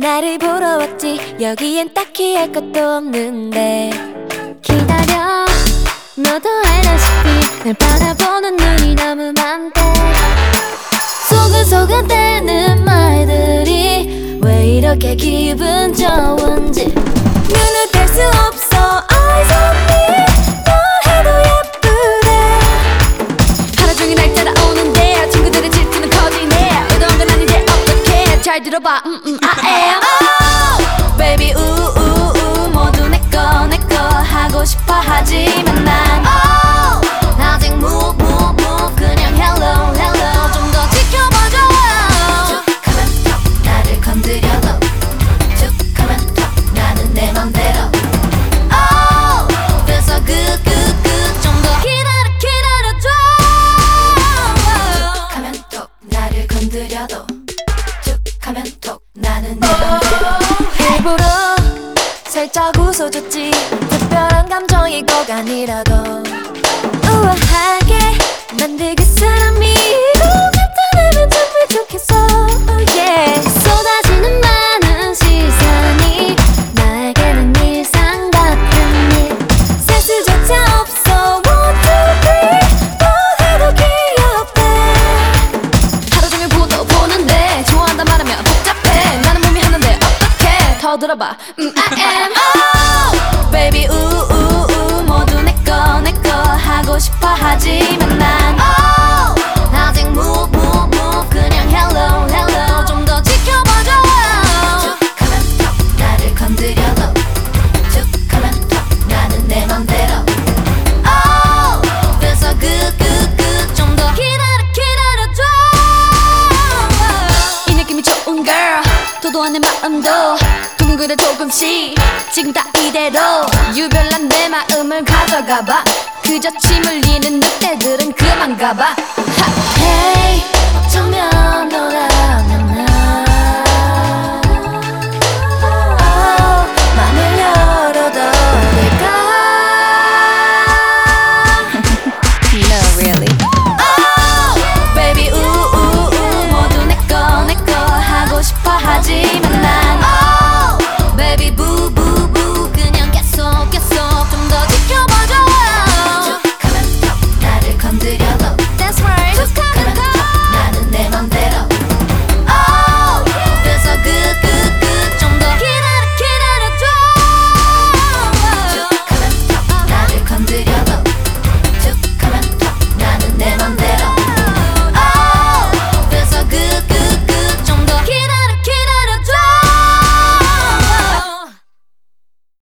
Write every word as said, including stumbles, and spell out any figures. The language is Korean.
나를 보러 왔지. 여기엔 딱히 할 것도 없는데 기다려. 너도 알다시피 날 바라보는 눈이 너무 많대. 소근소근대는 말들이 왜 이렇게 기분 좋은지 눈을 뗄 수 없어. Eyes on me. 뭘 해도 예쁘대. 하루 종일 날 따라오는데 친구들의 질투는 커지네. 의도한 건 아닌데 어떡해. 잘 들어봐. 음, 음, I am oh, baby 우우우 모두 내꺼 내꺼 하고 싶어 하지만 난 oh, 아직 move move move 그냥 hello hello 좀 더 지켜봐줘. 툭 하면 톡 나를 건드려도 툭 하면 톡 나는 내 맘대로 oh, 그래서 good good good 좀 더 기다려 기다려줘. 툭 하면 톡 나를 건드려도 툭 하면 톡 나는 내 맘대로. 일부러 살짝 웃어줬지. 특별한 감정이 꼭 아니라도 우아하게 만들 그 사람이 이거 나타나면 참 부족했어. oh yeah. 쏟아지는 많은 시선이 나에게는 일상 같은 일. 센스조차 없어. one two three 뭘 해도 귀엽대. 하루 종일 보도 보는데 좋아한다 말하면 복잡해. 나는 몸이 하는데 어떡해. 더 들어봐. 음, I am oh, baby 우우우 모두 내꺼 내꺼 하고 싶어 하지만 난 oh, 아직 move move move 그냥 hello hello 좀 더 지켜봐줘. 툭 하면 톡 나를 건드려도 툭 하면 톡 나는 내 맘대로 oh, 그래서 good good good 좀 더 기다려 기다려줘. 이 느낌이 좋은 girl 도도한 내 마음도 둥그레 조금씩 지금 다 이대로 유별난 내 마음을 가져가봐. 그저 침 흘리는 늑대들은 그만 가봐. Hey 어쩌면 너라면